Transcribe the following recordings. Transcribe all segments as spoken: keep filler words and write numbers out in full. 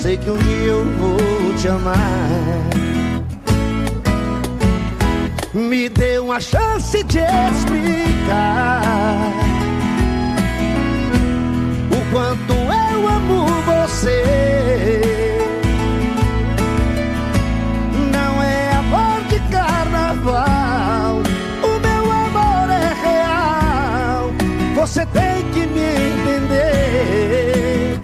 Sei que um dia eu vou te amar. Me dê uma chance de explicar o quanto eu amo você. Não é amor de carnaval, o meu amor é real. Você tem que me entender.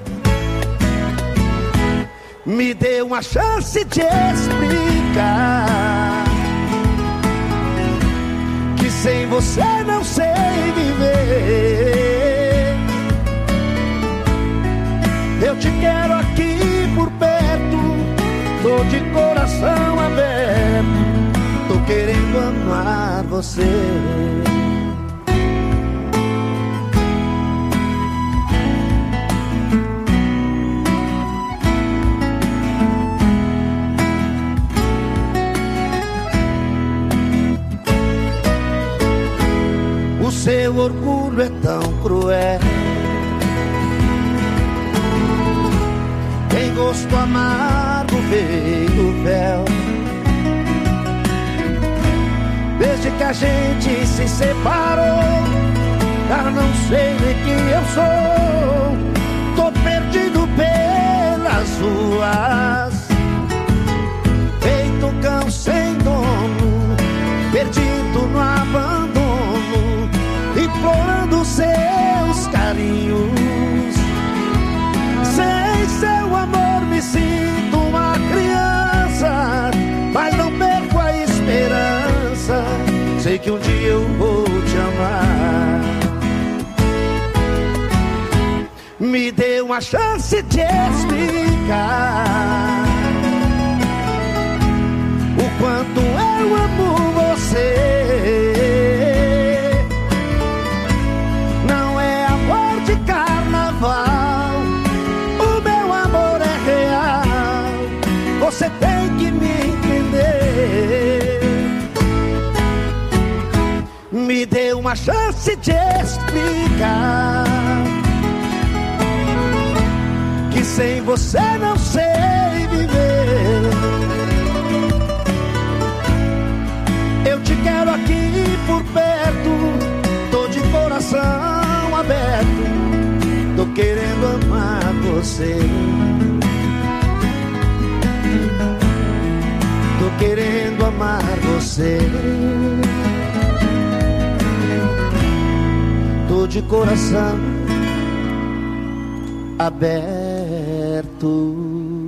Me dê uma chance de explicar que sem você não sei viver. Eu te quero aqui por perto, tô de coração aberto, tô querendo amar você. O seu orgulho é tão cruel, tem gosto amargo, veio o véu. Desde que a gente se separou, já não sei nem quem eu sou. Tô perdido pelas ruas, feito cão sem dono, perdido no abandono, implorando seus carinhos. Sem seu amor me sinto uma criança, mas não perco a esperança. Sei que um dia eu vou te amar. Me dê uma chance de explicar o quanto eu amo você. Não é amor de carnaval, o meu amor é real. Você tem que me entender. Me dê uma chance de explicar que sem você não sei viver. Eu te quero aqui por perto, tô de coração aberto, tô querendo amar você. Tô querendo amar você. Tô de coração aberto.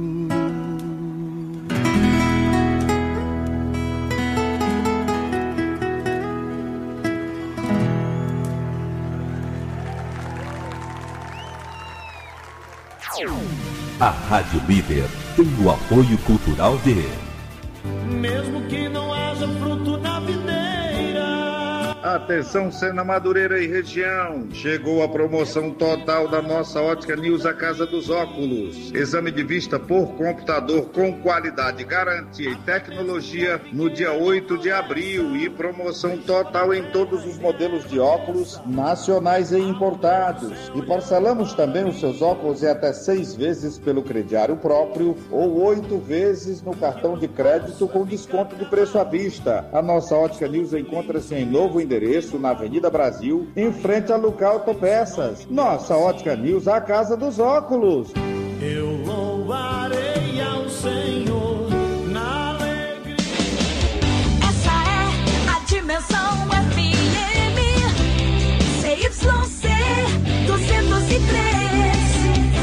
A Rádio Líder tem o apoio cultural de... Mesmo que não haja fruto na videira. Atenção, Sena Madureira e região. Chegou a promoção total da nossa Ótica News, a Casa dos Óculos. Exame de vista por computador com qualidade, garantia e tecnologia no dia oito de abril. E promoção total em todos os modelos de óculos nacionais e importados. E parcelamos também os seus óculos em até seis vezes pelo crediário próprio ou oito vezes no cartão de crédito com desconto de preço à vista. A nossa Ótica News encontra-se em novo endereço na Avenida Brasil, em frente a Lucar Autopeças. Nossa Ótica News, a Casa dos Óculos. Eu louvarei ao Senhor na alegria. Essa é a Dimensão F M C Y C duzentos e três,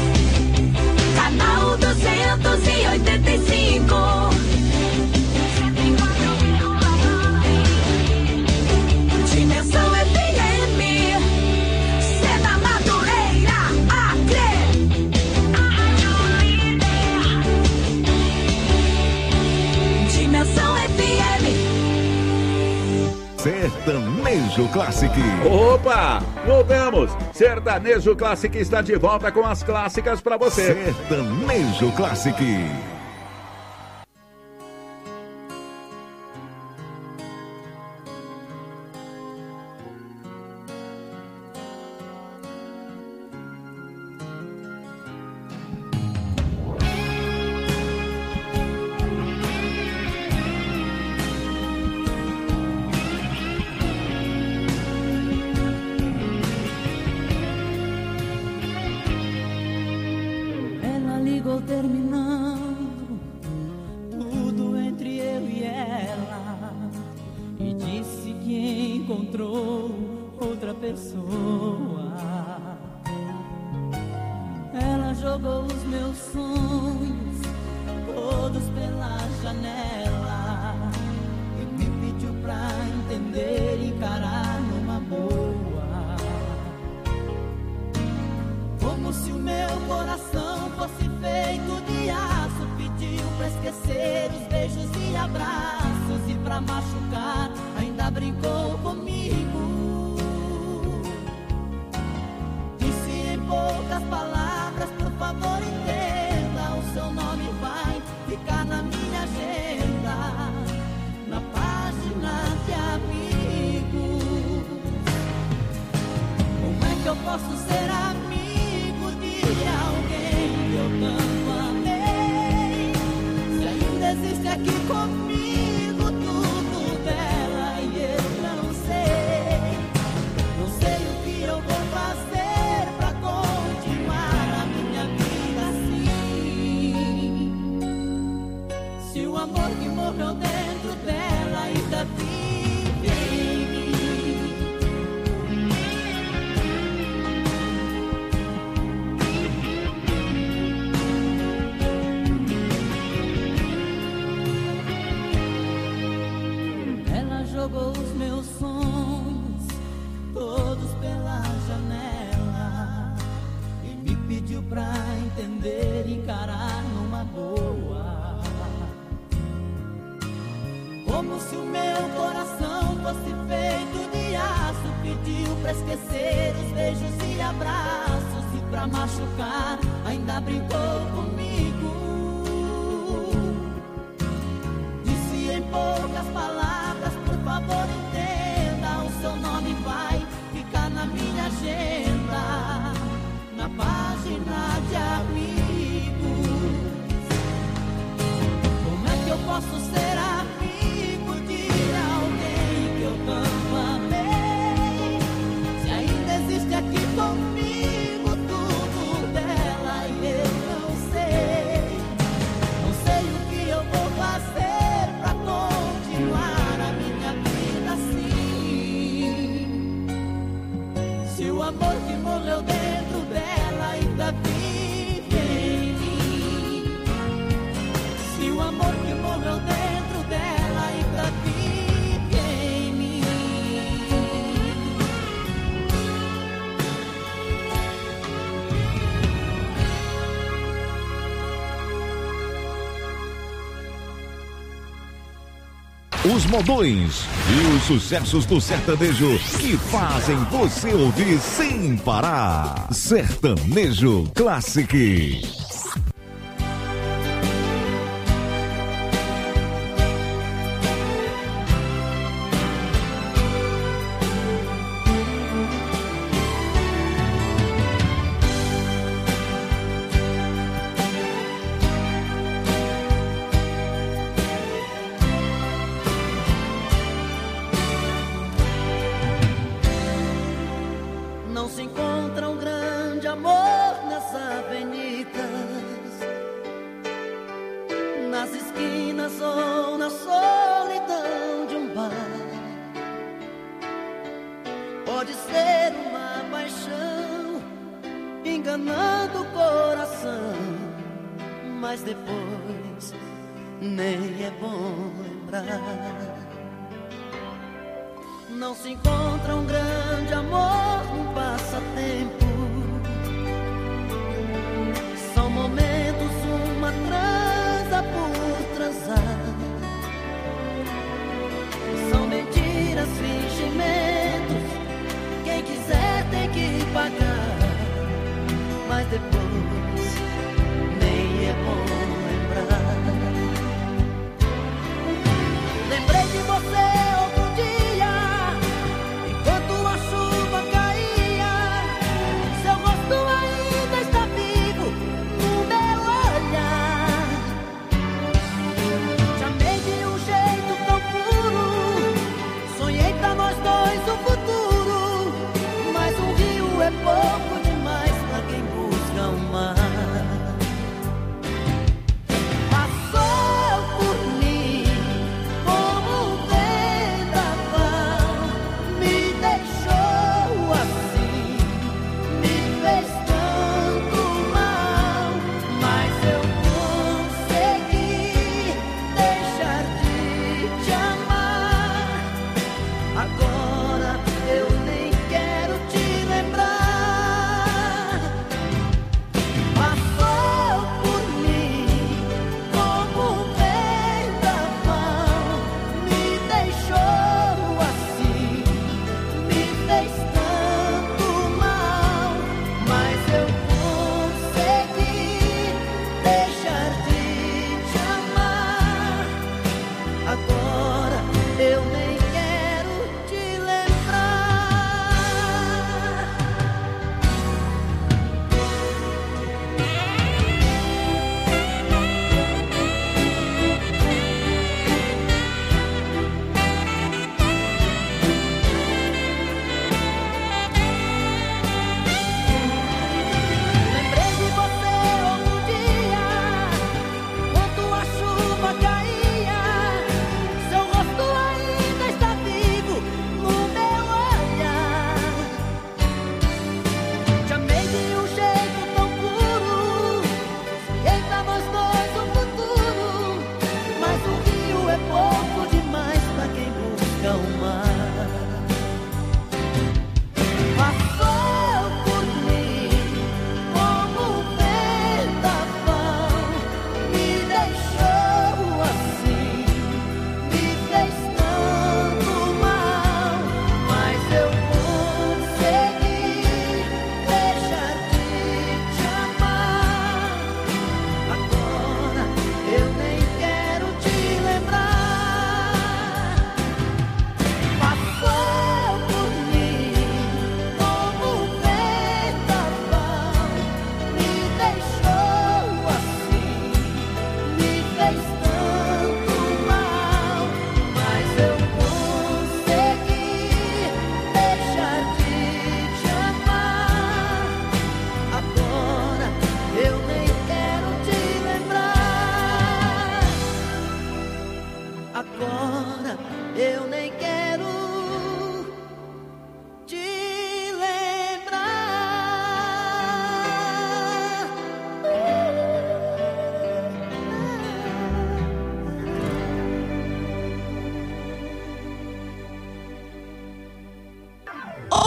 canal duzentos e oitenta e cinco. Dimensão F M, Sena Madureira, Acre. Dimensão F M. Sertanejo Classic. Opa, voltamos. Sertanejo Classic está de volta com as clássicas para você. Sertanejo Classic. acabou terminando tudo entre eu e ela, e disse que encontrou outra pessoa. Ela jogou os meus sonhos todos pela janela e me pediu pra entender e encarar numa boa. Como se o meu coração fosse feito de aço, pediu pra esquecer os beijos e abraços, e pra machucar ainda brincou comigo. Disse em poucas palavras: por favor entenda, o seu nome vai ficar na minha agenda, na página de amigos. Como é que eu posso ser amigo de alguém que eu tanto amei, se ainda existe aqui comigo tudo dela e eu não sei? Não sei o que eu vou fazer pra continuar a minha vida assim, se o amor que morreu dentro dela ainda vive em mim. Ela jogou os meus sonhos todos pela janela e me pediu pra entender e encarar numa boa. Como se o meu coração fosse feito de aço, pediu pra esquecer os beijos e abraços, e pra machucar ainda brincou comigo. Disse em poucas palavras: por favor entenda, o seu nome vai ficar na minha agenda, na página de amigos. Como é que eu posso ser amigo de alguém que eu tanto amei, se ainda existe aqui comigo tudo dela e eu não sei? Não sei o que eu vou fazer pra continuar a minha vida assim, se o amor que morreu dentro dela ainda vive em mim, se o amor que morreu dentro dela ainda vive em mim. Os modões e os sucessos do sertanejo que fazem você ouvir sem parar. Sertanejo Classic. Não se encontra um grande amor nas avenidas, nas esquinas ou na solidão de um bar. Pode ser uma paixão enganando o coração, mas depois nem é bom lembrar. Não se encontra um grande amor num passatempo, são momentos, uma transa por transar, são mentiras, fingimentos, quem quiser tem que pagar, mas depois nem é bom lembrar. Lembrei de você outro dia, enquanto a chuva caía,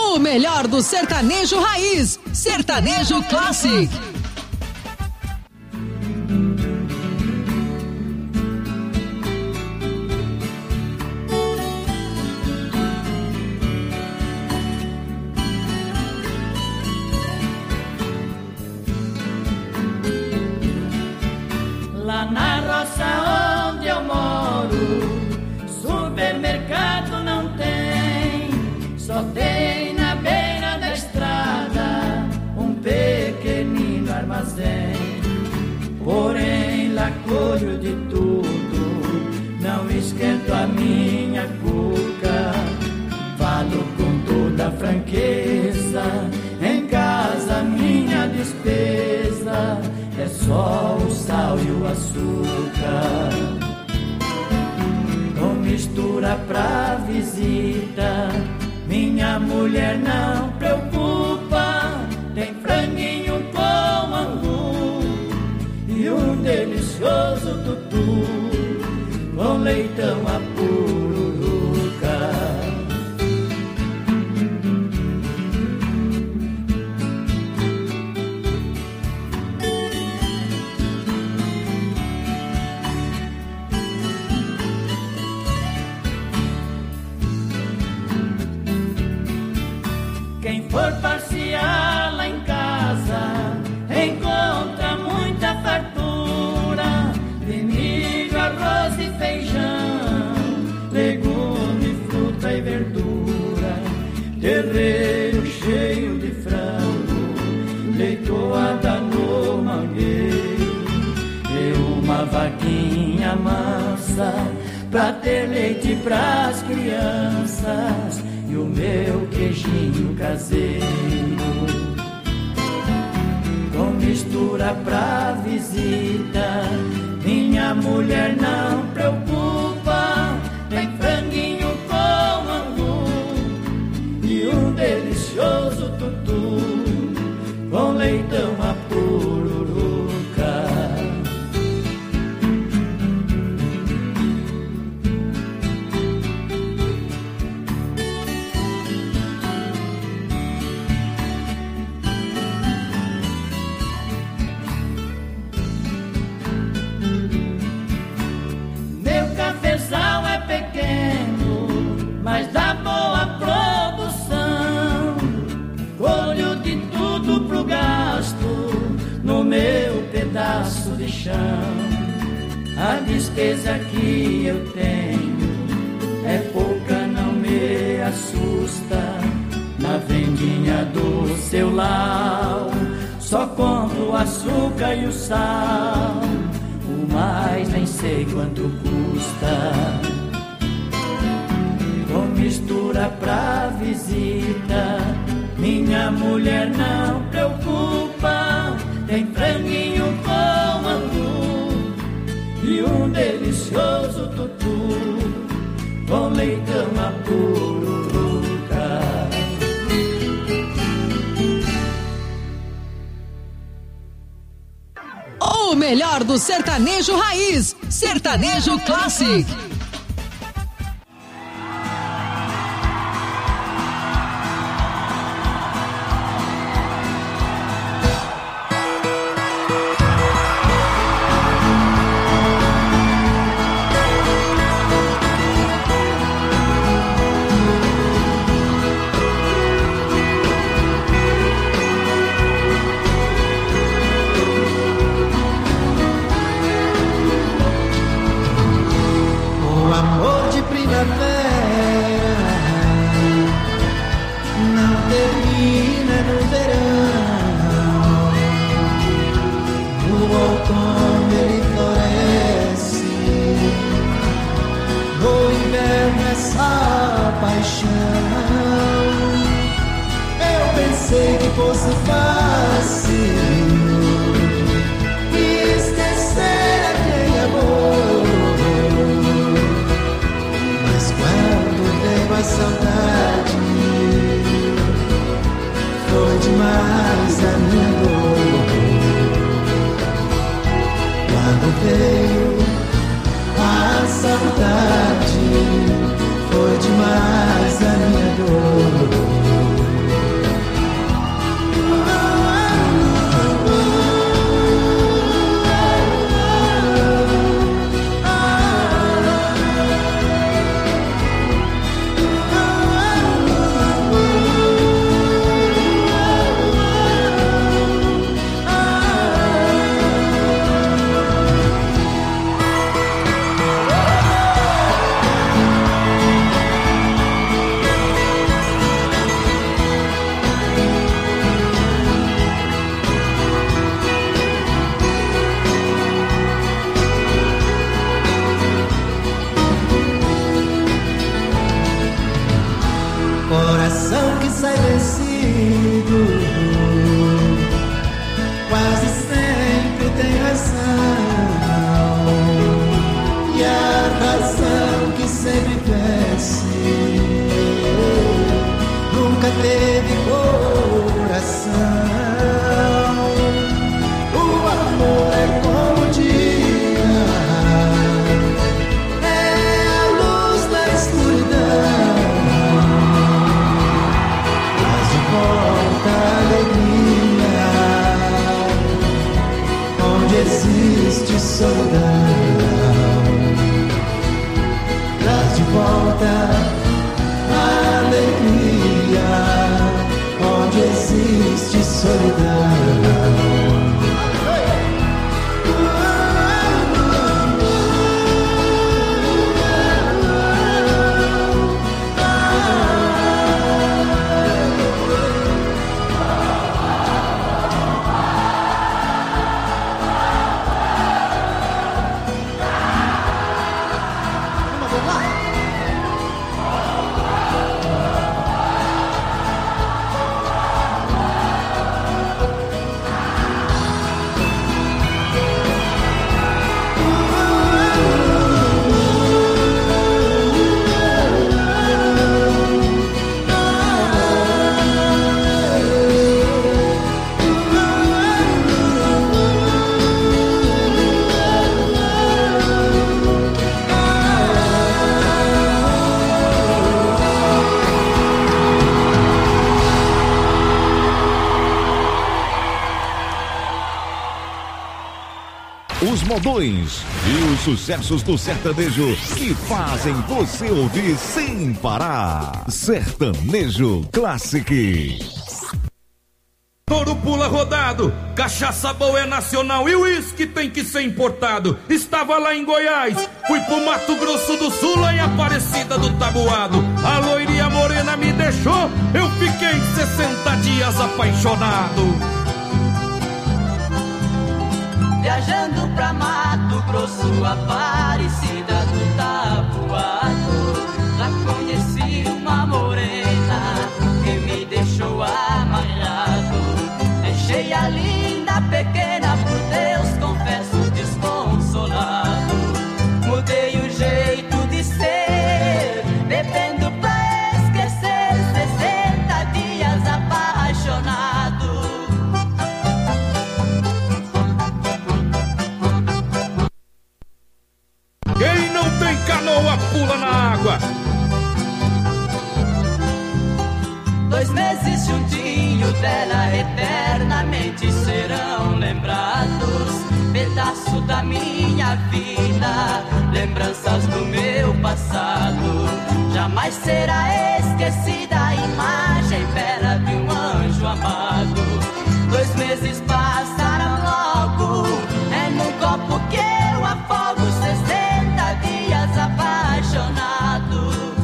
O melhor do sertanejo raiz, Sertanejo Classic. Lá na roça onde eu moro, supermercado não tem, só tem na beira da estrada um pequenino armazém. Porém lá colho de tudo, não esquento a minha cuca. Falo com toda franqueza, em casa minha despesa é só o sal e o açúcar. Com mistura pra visita, minha mulher não preocupa. Tem franguinho com angu e um delicioso tutu com leitão a pururuca. Quem for passear lá em casa encontra muita fartura de milho, arroz e feijão, legume, fruta e verdura, terreiro cheio de frango, leitoada no mangueiro e uma vaquinha mansa pra ter leite pras crianças e o meu queijinho caseiro. Com mistura pra visita, minha mulher não preocupa. Tem franguinho com angu e um delicioso tutu com leitão a pururuca. É pequeno, mas dá boa produção. Colho de tudo pro gasto no meu pedaço de chão. A despesa que eu tenho é pouca, não me assusta. Na vendinha do seu lar só compro o açúcar e o sal, o mais nem sei quanto custa. Com mistura pra visita, minha mulher não preocupa. Tem franguinho com angu e um delicioso tutu com leitão a pururuca. O melhor do sertanejo raiz, Sertanejo Classic. coração. O amor é como o dia, é a luz da escuridão, traz de volta a alegria onde existe solidão, traz de volta a alegria onde existe solidão. Os modões e os sucessos do sertanejo que fazem você ouvir sem parar. Sertanejo Classic. Touro pula rodado, cachaça boa é nacional e o uísque tem que ser importado. Estava lá em Goiás, fui pro Mato Grosso do Sul, lá em Aparecida do Taboado. A loirinha morena me deixou, eu fiquei sessenta dias apaixonado. Viajando pra Mato Grosso, Aparecida do Taboado, lá conheci uma morena que me deixou amarrado. Deixei a linda pequena, por Deus confesso desconsolado. Mudei o jeito de ser, bebendo pra esquecer, sessenta dias apaixonado. Quem não tem canoa pula na água. Dois meses juntinho dela eternamente serão lembrados. Pedaço da minha vida, lembranças do meu passado. Jamais será esquecida a imagem bela de um anjo amado. Dois meses passaram logo, é num copo que eu afogo, sessenta dias apaixonado.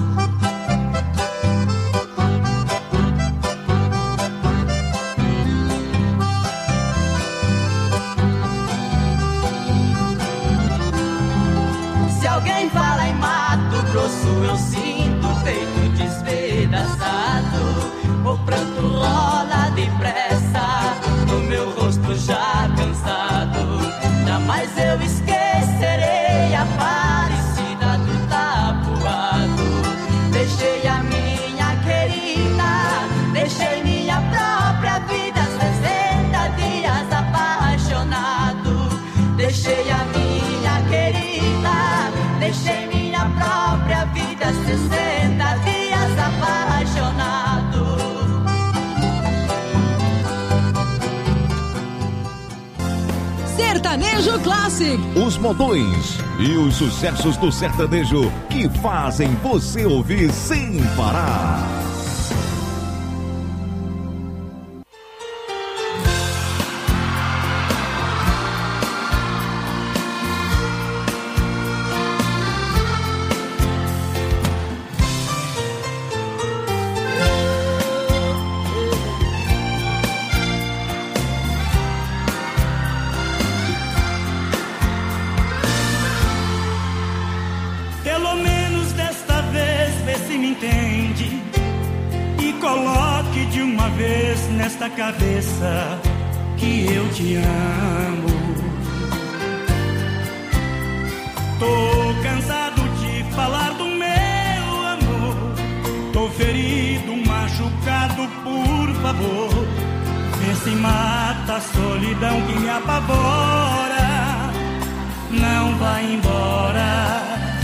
Se alguém fala em Mato Grosso, eu sinto o peito despedaçado. O pranto rola depressa no meu rosto já cansado. Jamais eu esquecerei a Aparecida do Taboado. Deixei a minha querida, deixei minha própria vida, sessenta dias apaixonado. Deixei a minha querida, deixei minha própria vida, sessenta dias apaixonado. Sertanejo Classic. Os modões e os sucessos do sertanejo que fazem você ouvir sem parar. Nesta cabeça que eu te amo. Tô cansado de falar do meu amor. Tô ferido, machucado, por favor, vê se mata a solidão que me apavora. Não vai embora.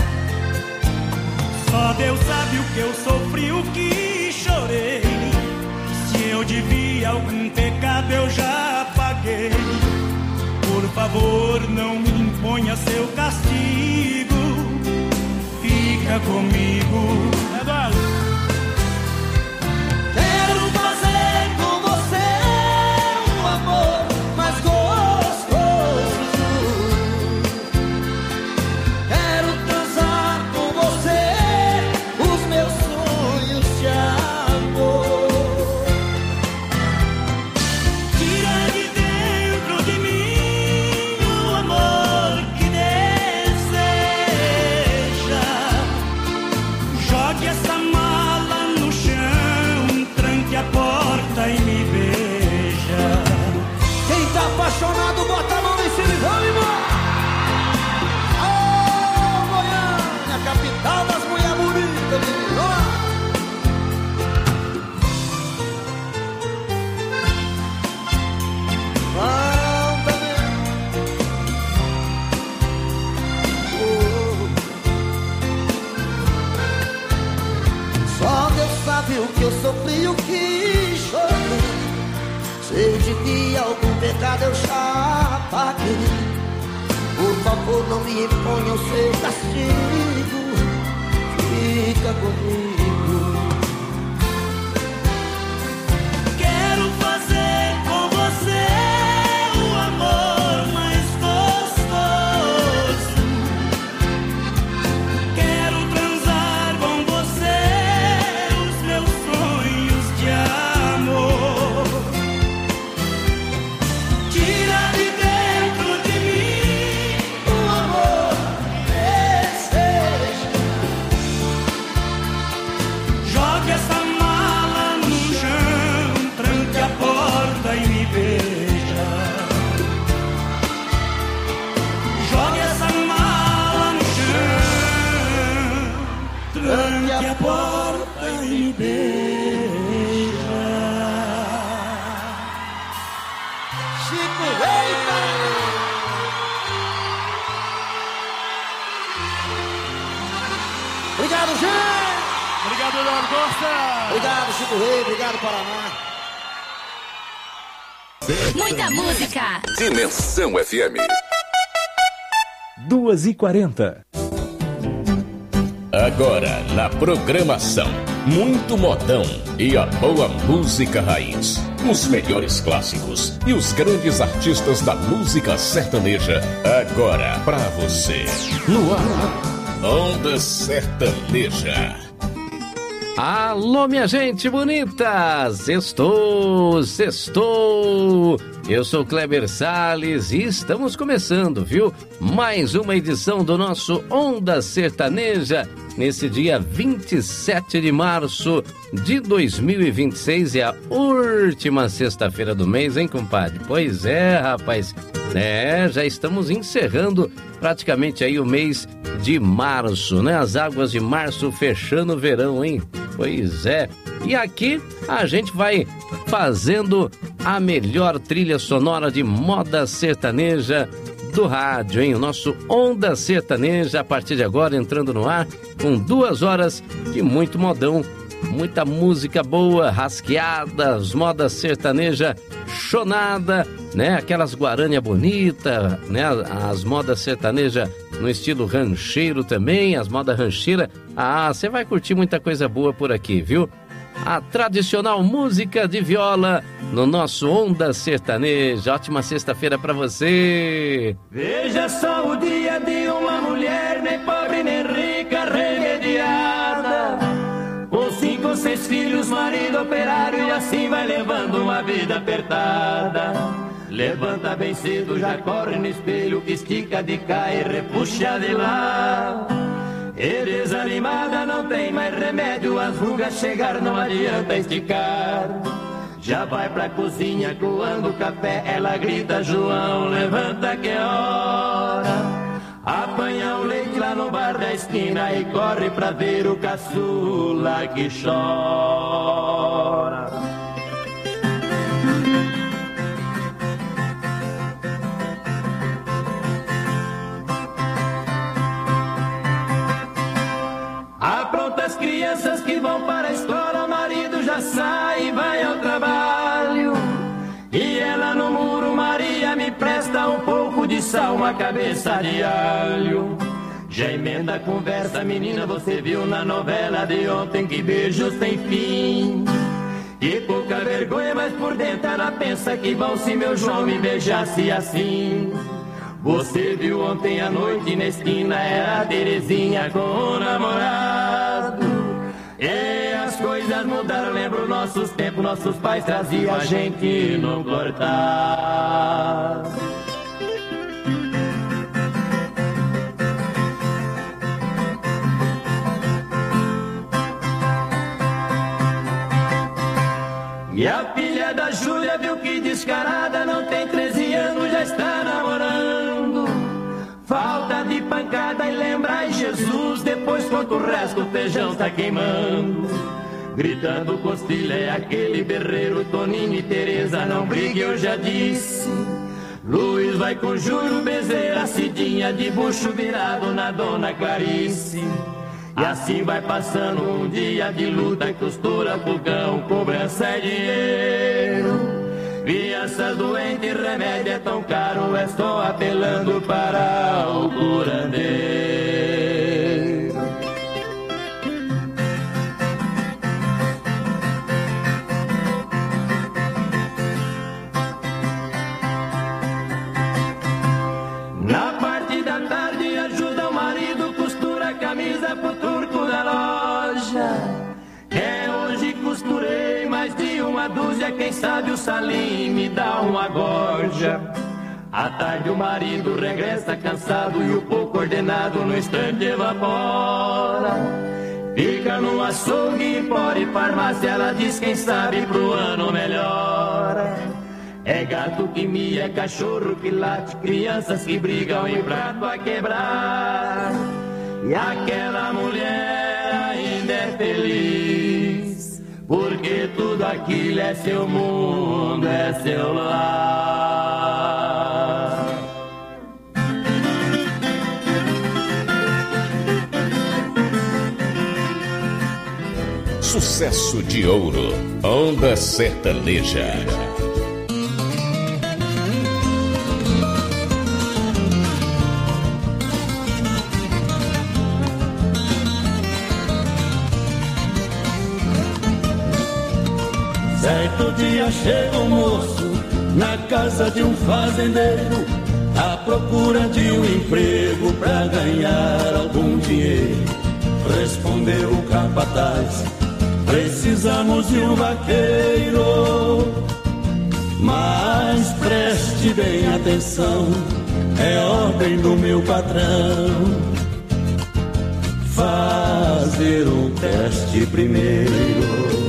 Só Deus sabe o que eu sofri, o que chorei. Se eu devia algum pecado eu já paguei. Por favor, não me imponha seu castigo. Fica comigo. Quero fazer com você um amor mais gostoso. Quero transar com você os meus sonhos de amor. Tira de dentro de mim o amor que deseja. Jogue essa mala no chão, tranque a porta e me beija. Quem tá apaixonado, bota a mão em cima e vamos embora. Ô, Goiânia, capital das mulheres bonitas, menino. Vamos também. Só Deus sabe o que eu sofri, o que chorei. Se eu devia algum pecado eu já paguei. Por favor, não me imponha o seu castigo. Fica comigo. Quero fazer com você o amor mais gostoso. Quero transar com você os meus sonhos de amor. Tira de dentro de mim o amor que deseja. Jogue essa mala no chão, tranque a porta e me beija. Jogue essa mala no chão, tranque a porta e me beija. Chico Reita. Obrigado, gente. Obrigado, Eduardo Costa. Obrigado, Chico Rei. Obrigado, Paraná. Muita música. Dimensão F M. duas e quarenta. Agora na programação, muito modão e a boa música raiz. Os melhores clássicos e os grandes artistas da música sertaneja. Agora pra você. No ar, Onda Sertaneja. Alô, minha gente bonita! Sextou, sextou! Eu sou Kleber Salles e estamos começando, viu? Mais uma edição do nosso Onda Sertaneja, nesse dia vinte e sete de março de dois mil e vinte e seis, é a última sexta-feira do mês, hein, compadre? Pois é, rapaz, é, já estamos encerrando praticamente aí o mês de março, né? As águas de março fechando o verão, hein? Pois é. E aqui a gente vai fazendo a melhor trilha sonora de moda sertaneja do rádio, hein? O nosso Onda Sertaneja, a partir de agora, entrando no ar, com duas horas de muito modão, muita música boa, rasqueadas, moda sertaneja chonada, né? Aquelas guarânia bonita, né? As modas sertaneja no estilo rancheiro também, as modas rancheira. Ah, você vai curtir muita coisa boa por aqui, viu? A tradicional música de viola no nosso Onda Sertaneja. Ótima sexta-feira pra você. Veja só o dia de uma mulher, nem pobre nem rica, remediada. Com cinco ou seis filhos, marido operário, e assim vai levando uma vida apertada. Levanta bem cedo, já corre no espelho, estica de cá e repuxa de lá. E desanimada não tem mais remédio, as rugas chegar não adianta esticar. Já vai pra cozinha coando café, ela grita: João, levanta que é hora. Apanha o leite lá no bar da esquina e corre pra ver o caçula que chora. uma cabeça de alho. Já emenda a conversa, menina, você viu na novela de ontem que beijos tem fim. Que pouca vergonha, mas por dentro ela pensa que bom se meu João me beijasse assim. Você viu ontem à noite na esquina, era a Terezinha com o namorado. E as coisas mudaram, lembro nossos tempos, nossos pais traziam a gente no cortar. E a filha da Júlia viu que descarada, não tem treze anos, já está namorando. Falta de pancada e lembrar em Jesus, depois quanto o resto o feijão tá queimando. Gritando costilha é aquele berreiro, Toninho e Tereza, não brigue, eu já disse. Luiz vai com Júlio, Bezerra, Cidinha, de bucho virado na Dona Clarice. E assim vai passando um dia de luta, costura, fogão, cobrança é dinheiro. Crianças doentes, remédio é tão caro, estou apelando para o curandeiro. Na parte da tarde ajuda o marido, costura a camisa pro turco da loja. É, hoje costurei mais de uma dúzia, quem sabe o Salim me dá uma gorja. À tarde o marido regressa cansado e o pouco ordenado no instante evapora. Fica no açougue, empório e farmácia, ela diz quem sabe pro ano melhora. É gato que mia, é cachorro que late, crianças que brigam em prato a quebrar. E aquela mulher ainda é feliz, porque tudo aquilo é seu mundo, é seu lar. Sucesso de ouro, Onda Sertaneja. Certo dia chega um moço na casa de um fazendeiro, à procura de um emprego pra ganhar algum dinheiro. Respondeu o capataz: precisamos de um vaqueiro, mas preste bem atenção, é ordem do meu patrão fazer um teste primeiro.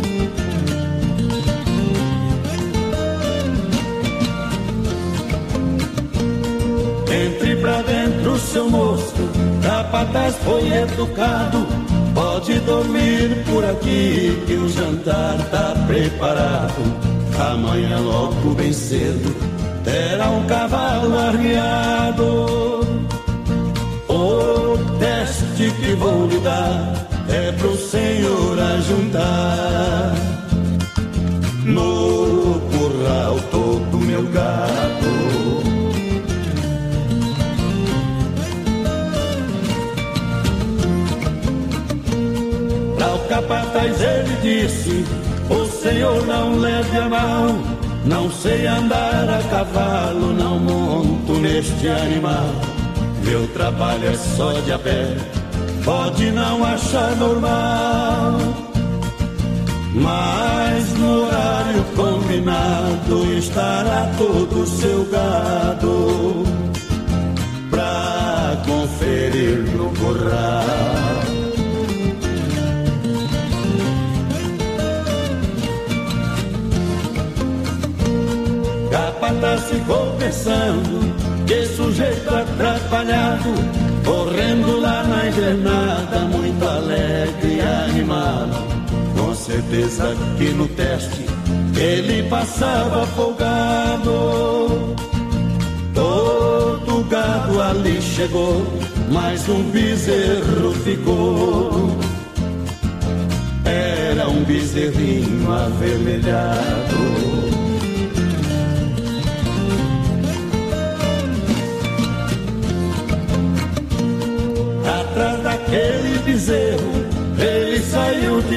Entre pra dentro, seu moço, capataz foi educado. Pode dormir por aqui que o jantar tá preparado. Amanhã logo bem cedo terá um cavalo arriado. O teste que vou lhe dar é pro senhor ajuntar no curral todo meu gado. Ao capataz ele disse: o senhor não leve a mal, não sei andar a cavalo, não monto neste animal. Meu trabalho é só de a pé, pode não achar normal, mas no horário combinado estará todo o seu gado pra conferir no curral. Capataz ficou pensando, que sujeito atrapalhado, correndo lá na invernada, muito alegre e animado. Com certeza que no teste ele passava folgado. Todo gado ali chegou, mas um bezerro ficou. Era um bezerrinho avermelhado.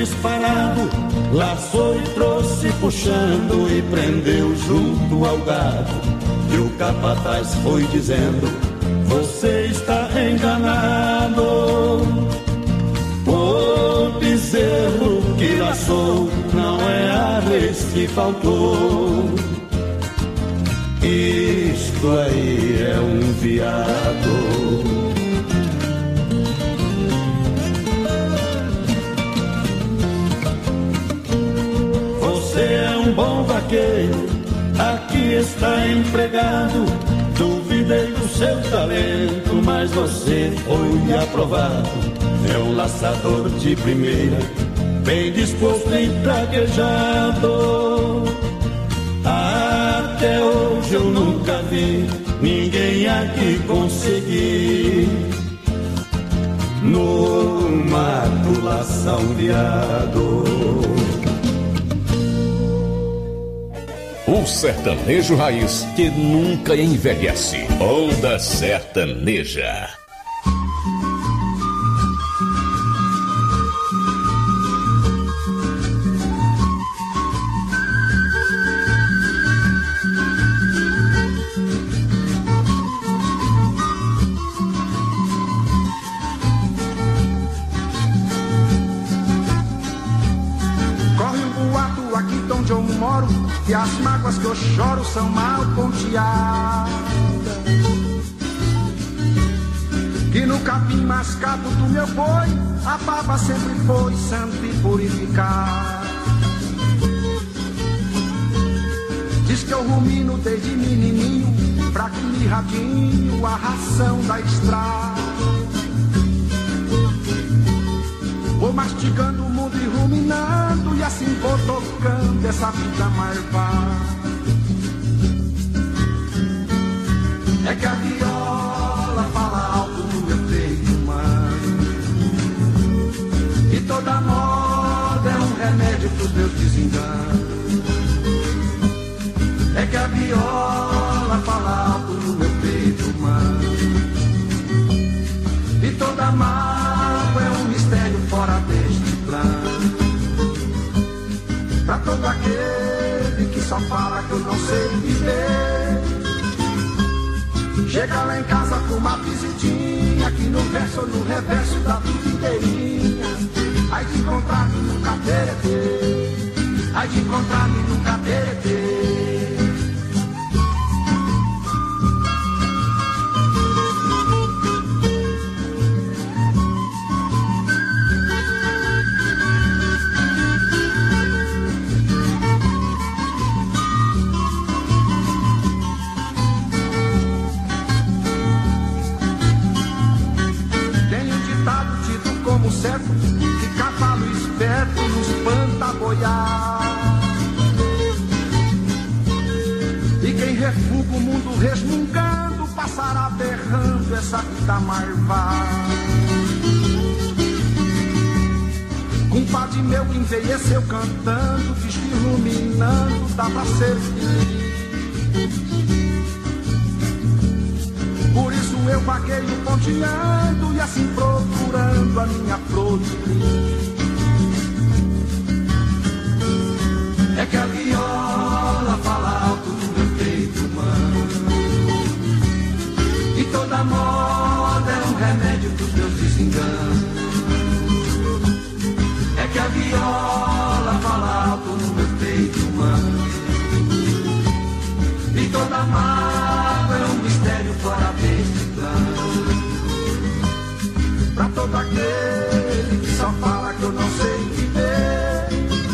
disparado, laçou e trouxe puxando e prendeu junto ao gado. E o capataz foi dizendo: você está enganado. O bezerro que laçou não é a res que faltou. Isto aí é um viado. Você é um bom vaqueiro, aqui está empregado. Duvidei do seu talento, mas você foi aprovado. É um laçador de primeira, bem disposto e traquejado. Até hoje eu nunca vi ninguém aqui conseguir no mato laçar um viado. O sertanejo raiz que nunca envelhece. Onda Sertaneja. E as mágoas que eu choro são mal ponteadas, que no capim mascado do meu boi a baba sempre foi santa e purificada. Diz que eu rumino desde menininho, fraquinho e radinho, a ração da estrada. Vou mastigando o mundo e ruminando, e assim vou tocando essa vida marvada. É que a viola fala alto no meu peito humano, e toda moda é um remédio pros meus desenganos. É que a viola fala alto no meu peito humano, e toda mágoa é um mistério fora deste plano. Pra todo aquele que só fala que eu não sei viver, chega lá em casa com uma visitinha, que no verso ou no reverso da vida inteirinha. Ai de encontrar-me num cateretê, ai de encontrar-me num cateretê. Que cavalo esperto nos espanta boiar, e quem refuga o mundo resmungando passará berrando essa vida marvada. Compadre meu que envelheceu cantando, diz que iluminando dá pra ser feliz. Por isso eu vagueio ponteando e assim procurando a minha flor de lis. É que a viola fala alto no meu peito humano, e toda moda é um remédio pros meus desenganos. É que a viola fala alto no meu peito humano, e toda mágoa é um mistério fora deste plano. Pra todo aquele que só fala que eu não sei viver,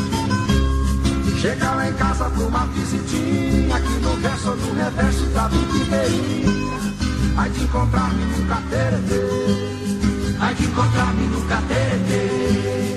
chega lá em casa com uma visitinha, aqui no verso ou no reverso da vida inteirinha. Ai de encontrar-me num cateretê, ai de encontrar-me num cateretê.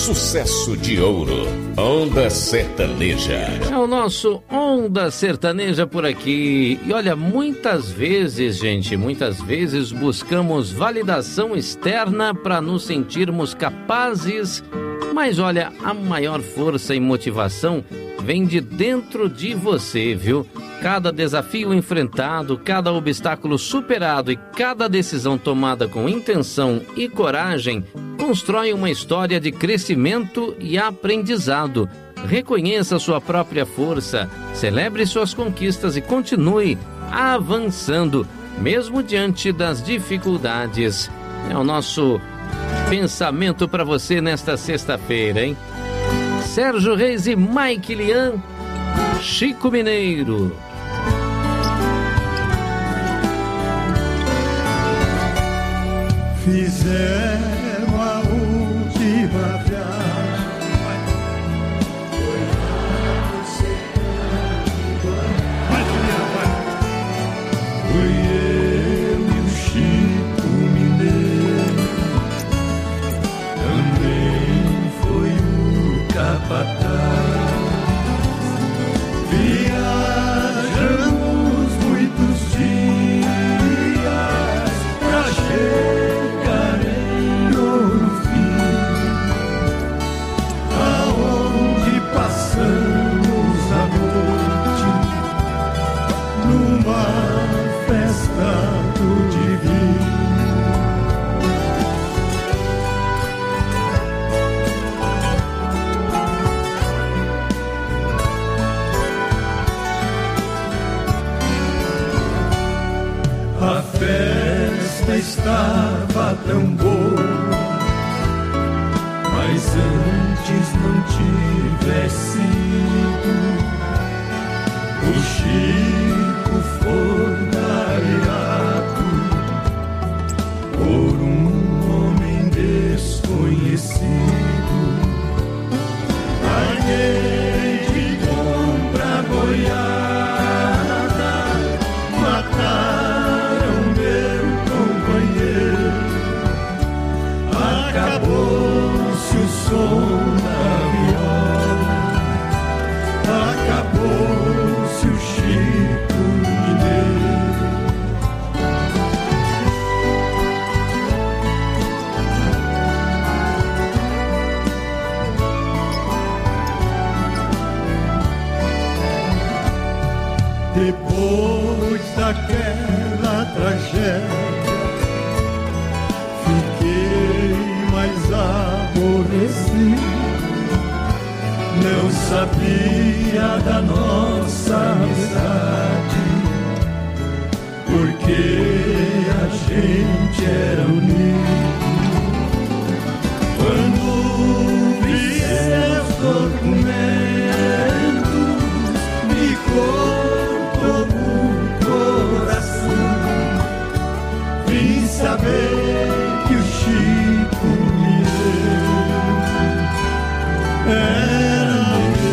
sucesso de ouro. Onda Sertaneja. É o nosso Onda Sertaneja por aqui. E olha, muitas vezes, gente, muitas vezes buscamos validação externa para nos sentirmos capazes. Mas olha, a maior força e motivação vem de dentro de você, viu? Cada desafio enfrentado, cada obstáculo superado e cada decisão tomada com intenção e coragem constrói uma história de crescimento e aprendizado. Reconheça sua própria força, celebre suas conquistas e continue avançando, mesmo diante das dificuldades. É o nosso pensamento para você nesta sexta-feira, hein? Sérgio Reis e Mike Lian, Chico Mineiro. Fizemos a última viagem. Foi lá no sertão. Vai, filha, vai. Fui eu e o Chico Mineiro. Também foi o capataz. Viajamos muitos dias pra chegar em Ouro Fino, aonde passamos a noite numa festa do divino. A festa estava tão boa, mas antes não tivesse ido, o Chico foi variado por um homem desconhecido. Larguei de compra boiada, mataram meu companheiro. Acabou-se o som da viola, acabou-se o Chico Mineiro. Depois daquela tragédia, fiquei mais aborrecido. Não sabia da nossa amizade, porque a gente era unido. Quando vi seus documentos, me cortou o coração. Vim saber que o Chico Mineiro era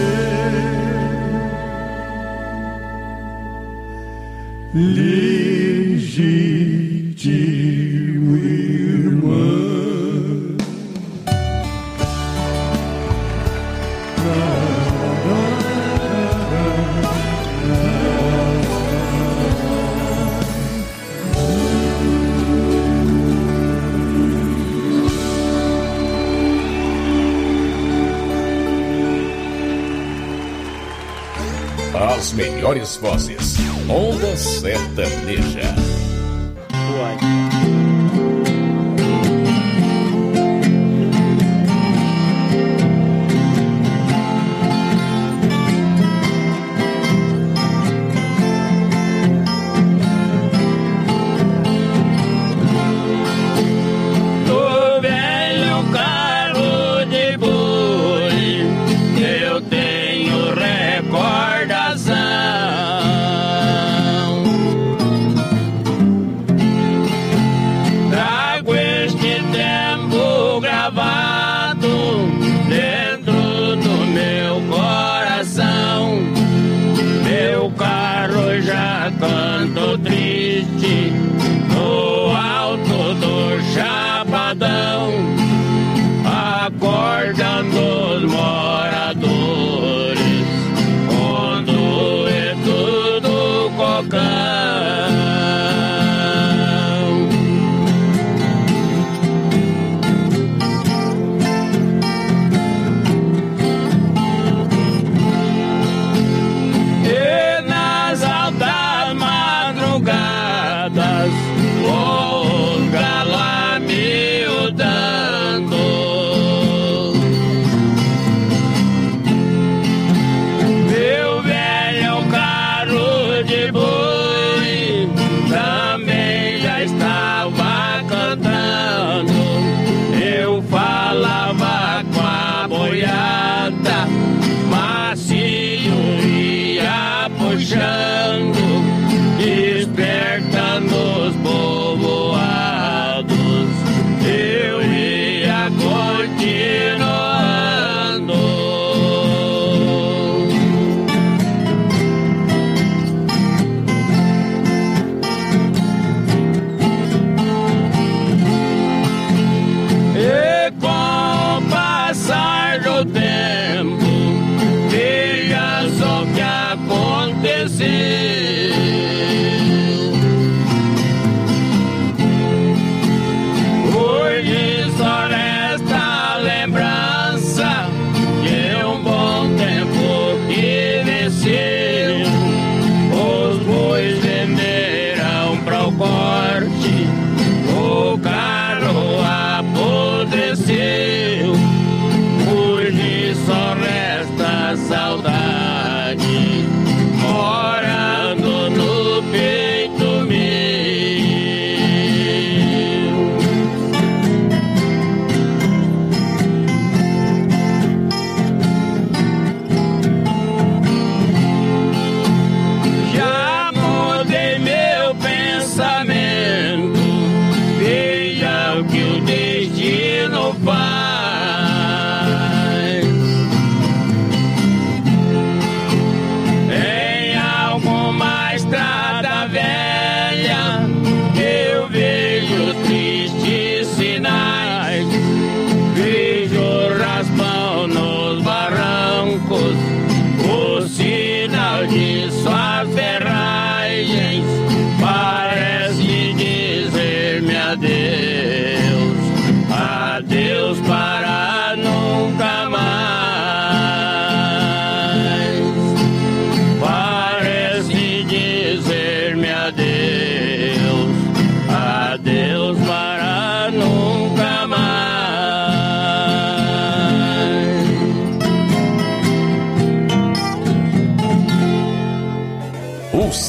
meu legítimo irmão. As melhores vozes. Onda Sertaneja. Do velho carro de boi, eu tenho recordação.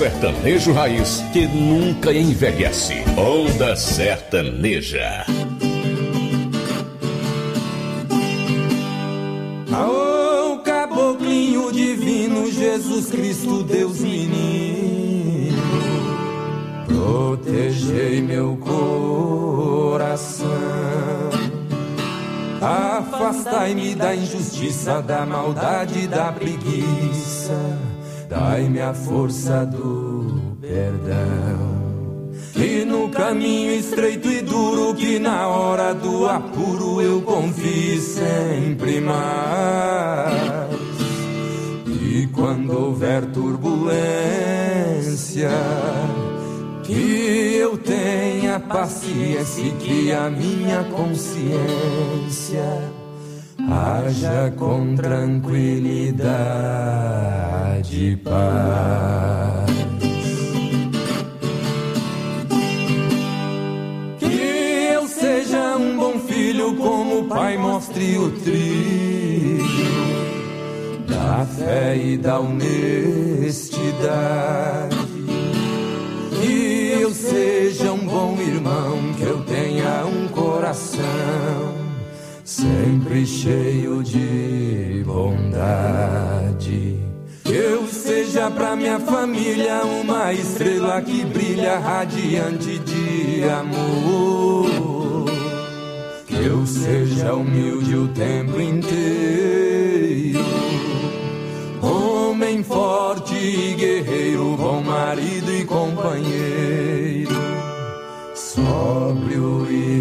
sertanejo raiz que nunca envelhece. Onda Sertaneja. Aô, caboclinho divino, Jesus Cristo, Deus menino, protegei meu coração, afastai-me da injustiça, da maldade, da preguiça, dai-me a força do perdão. E no caminho estreito e duro, que na hora do apuro eu confie sempre mais. E quando houver turbulência, que eu tenha paciência e que a minha consciência haja com tranquilidade e paz. Seja um bom filho, como o pai mostre o trilho da fé e da honestidade. Que eu seja um bom irmão, que eu tenha um coração sempre cheio de bondade. Que eu seja pra minha família uma estrela que brilha radiante de amor. Que eu seja humilde o tempo inteiro, homem forte e guerreiro, bom marido e companheiro, sóbrio e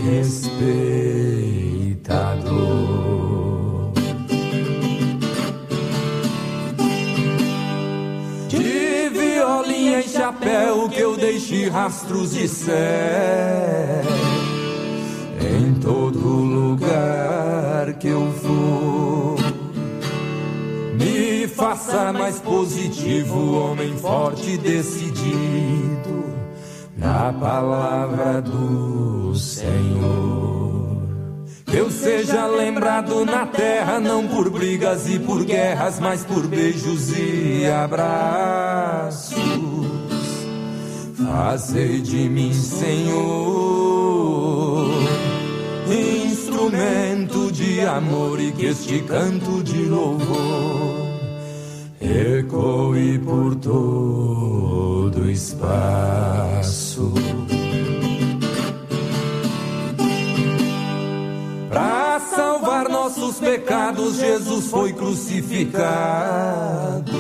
respeitador. De violinha e chapéu que eu deixe rastros de céu em todo lugar que eu for. Me faça mais positivo, homem forte e decidido, na palavra do Senhor. Que eu seja lembrado na terra, não por brigas e por guerras, mas por beijos e abraços. Fazei de mim, Senhor, instrumento de amor, e que este canto de louvor ecoe por todo o espaço. Para salvar nossos pecados, Jesus foi crucificado.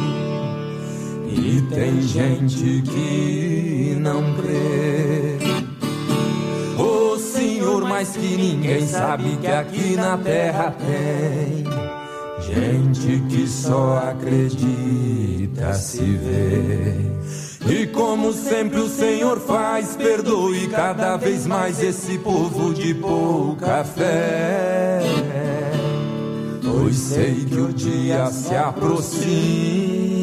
E tem gente que não crê. O Senhor, mais que ninguém, sabe que aqui na terra tem gente que só acredita se vê. E como sempre o Senhor faz, perdoe cada vez mais esse povo de pouca fé. Pois sei que o dia se aproxima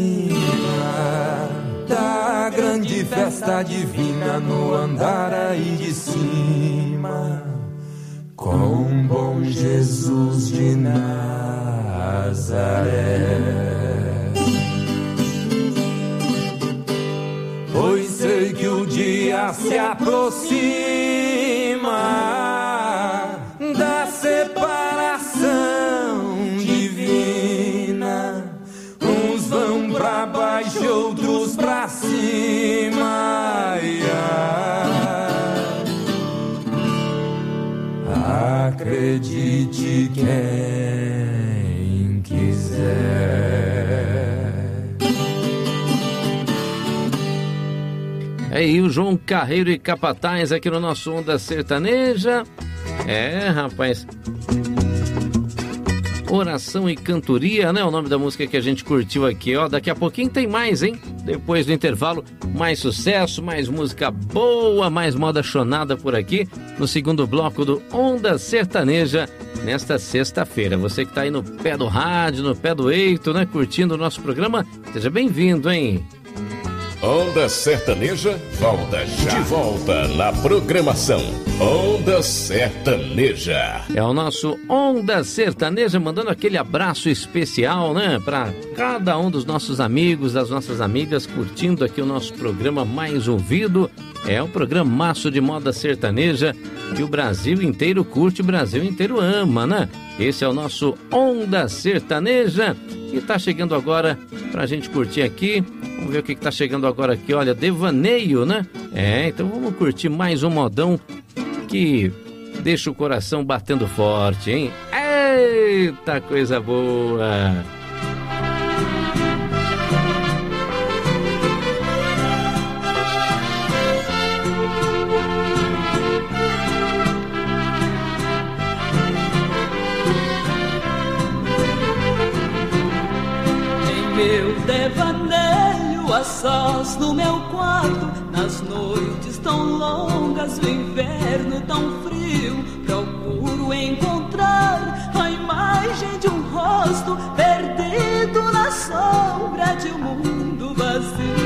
da grande festa divina no andar aí de cima, com bom Jesus de Nazaré. Pois sei que o dia se aproxima da separação divina. Uns vão pra baixo, outros pra cima. Acredite quem quiser. É aí o João Carreiro e Capataz aqui no nosso Onda Sertaneja. É, rapaz. Oração e Cantoria, né? O nome da música que a gente curtiu aqui, ó. Daqui a pouquinho tem mais, hein? Depois do intervalo, mais sucesso, mais música boa, mais moda chonada por aqui, no segundo bloco do Onda Sertaneja, nesta sexta-feira. Você que tá aí no pé do rádio, no pé do eito, né? Curtindo o nosso programa, seja bem-vindo, hein? Onda Sertaneja volta já. De volta na programação Onda Sertaneja. É o nosso Onda Sertaneja, mandando aquele abraço especial, né? Para cada um dos nossos amigos, das nossas amigas, curtindo aqui o nosso programa mais ouvido. É o programaço de moda sertaneja que o Brasil inteiro curte, o Brasil inteiro ama, né? Esse é o nosso Onda Sertaneja e tá chegando agora pra gente curtir aqui. Vamos ver o que que tá chegando agora aqui. Olha, Devaneio, né? É, então vamos curtir mais um modão que deixa o coração batendo forte, hein? Eita, coisa boa! Meu devaneio a sós no meu quarto, nas noites tão longas do inverno tão frio, procuro encontrar a imagem de um rosto perdido na sombra de um mundo vazio.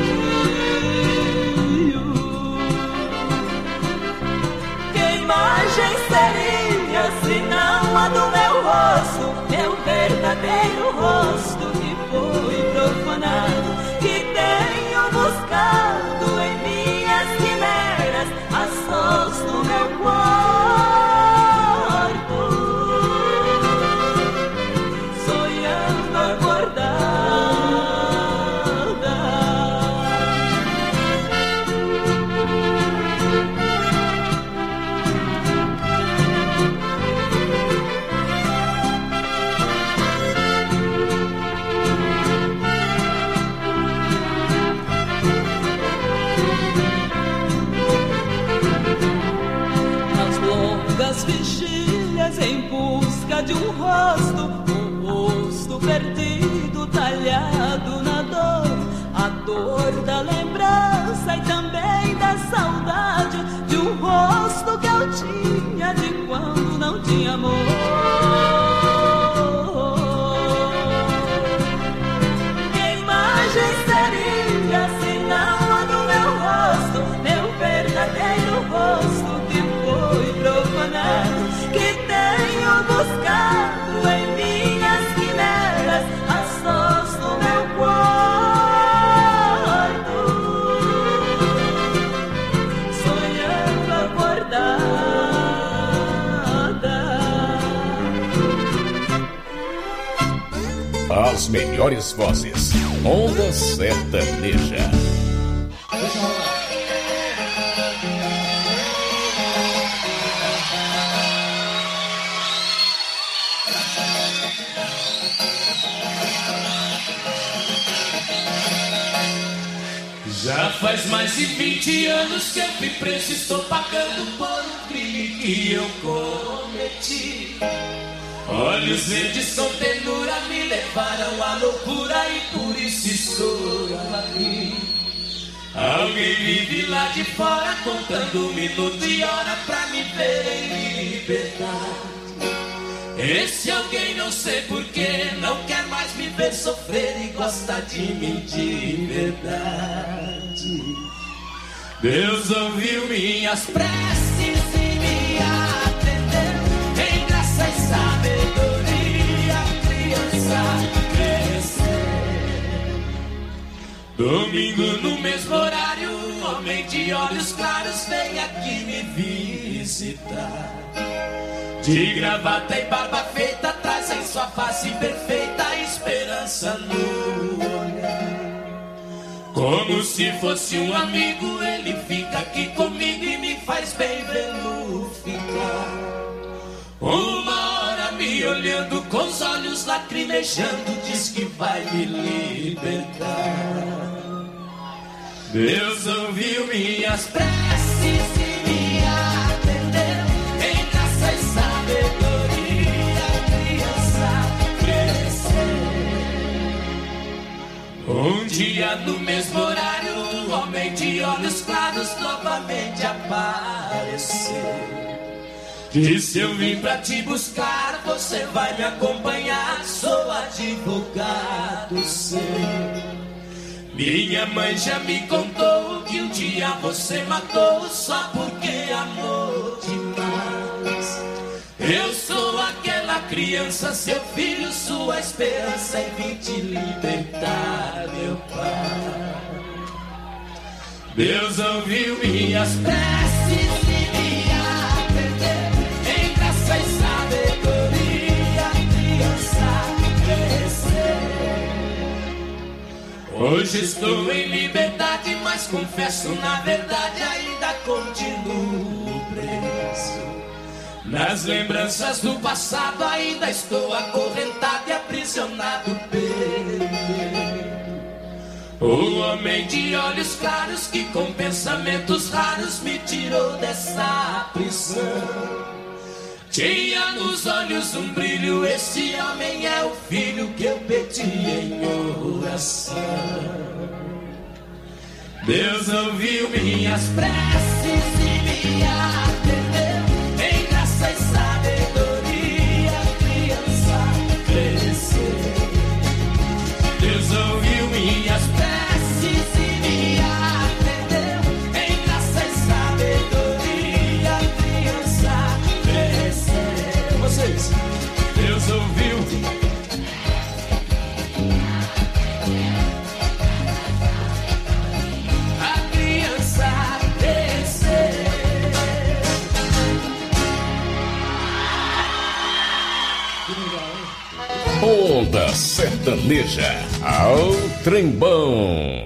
Que imagem seria se não a do meu rosto, meu verdadeiro rosto que foi profanado, que tenho buscado em minhas quimeras, a sós no meu quarto, sonhando acordada. Vigílias em busca de um rosto, um rosto perdido, talhado na dor, a dor da lembrança e também da saudade de um rosto que eu tinha de quando não tinha amor. Que imagem seria se não a do meu rosto, meu verdadeiro rosto que foi profanado, que tenho buscado em minhas quimeras, a sós no meu quarto, sonhando acordada. As melhores vozes, Onda Sertaneja. Já faz mais de vinte anos que eu fui preso, estou pagando por um crime que eu cometi. Olhos verdes com ternura me levaram à loucura e por isso estou aqui. Alguém vive lá de fora contando minuto e hora pra me ver em liberdade. Esse alguém não sei porquê não quer mais me ver sofrer e gosta de mim de verdade. Deus ouviu minhas preces e me atendeu, em graça e sabedoria criança cresceu. Domingo no mesmo horário, um homem de olhos claros veio aqui me visitar. De gravata e barba feita, traz em sua face perfeita a esperança no olhar. Como se fosse um amigo, ele fica aqui comigo e me faz bem vê-lo ficar. Uma hora me olhando com os olhos lacrimejando, diz que vai me libertar. Deus ouviu minhas preces e me atendeu, em graça e sabedoria criança cresceu. Um dia no mesmo horário, um homem de olhos claros novamente apareceu. Disse: eu vim pra te buscar, você vai me acompanhar, sou advogado seu. Minha mãe já me contou que um dia você matou só porque amou demais. Eu sou aquela criança, seu filho, sua esperança, e vim te libertar, meu pai. Deus ouviu minhas preces e me atendeu, em graça e sabedoria, criança cresceu. Hoje estou em liberdade, mas confesso, na verdade, ainda continuo preso. Nas lembranças do passado ainda estou acorrentado e aprisionado pelo medo. O homem de olhos claros que com pensamentos raros me tirou dessa prisão. Tinha nos olhos um brilho, esse homem é o filho que eu pedi em oração. Deus ouviu minhas preces e me atendeu, em graça e sabedoria, criança cresceu. Deus ouviu minhas preces e me atendeu, em graça e sabedoria, criança cresceu. Vocês, Deus ouviu. A criança cresceu. Onda Sertaneja ao Trembão.